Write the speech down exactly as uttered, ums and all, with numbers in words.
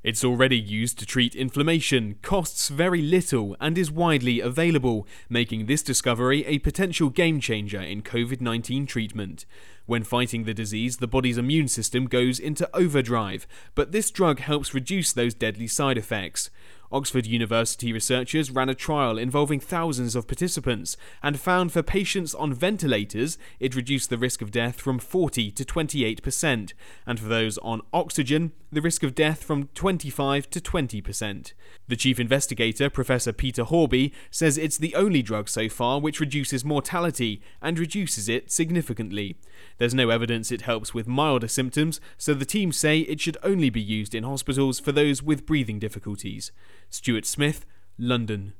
It's already used to treat inflammation, costs very little, and is widely available, making this discovery a potential game-changer in covid nineteen treatment. When fighting the disease, the body's immune system goes into overdrive, but this drug helps reduce those deadly side effects. Oxford University researchers ran a trial involving thousands of participants and found for patients on ventilators, it reduced the risk of death from forty to twenty-eight percent, and for those on oxygen, the risk of death from twenty-five to twenty percent. The chief investigator, Professor Peter Horby, says it's the only drug so far which reduces mortality and reduces it significantly. There's no evidence it helps with milder symptoms, so the team say it should only be used in hospitals for those with breathing difficulties. Stuart Smith, London.